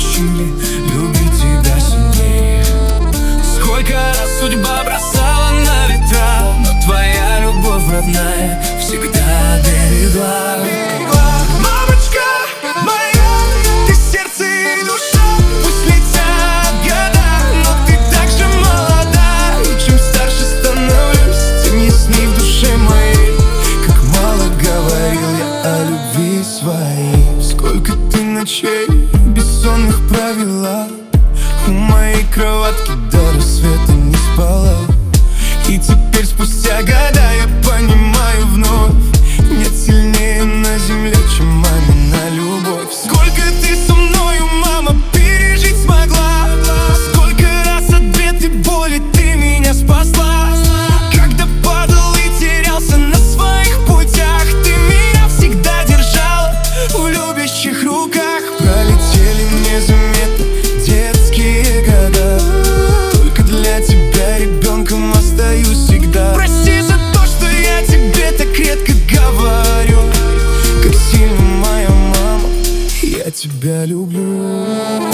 научили любить тебя сильнее. Сколько раз судьба бросала на ветра, но твоя любовь родная всегда берегла. Мамочка моя, ты сердце и душа. Пусть летят года, но ты так же молода. И чем старше становлюсь, тем ясней в душе моей. Как мало говорил я о любви своей. Сколько ты ночей бессонных провела у моей кроватки, до рассвета не спала. И теперь спустя года я понимаю вновь: нет сильнее на земле, чем мамина любовь. Сколько ты со мною, мама, пережить смогла. Сколько раз от бед и боли ты меня спасла. Когда падал и терялся на своих путях, ты меня всегда держала в любящих руках. Пролетели незаметно детские года, только для тебя ребенком остаюсь всегда. Прости за то, что я тебе так редко говорю, как сильно моя мама, я тебя люблю.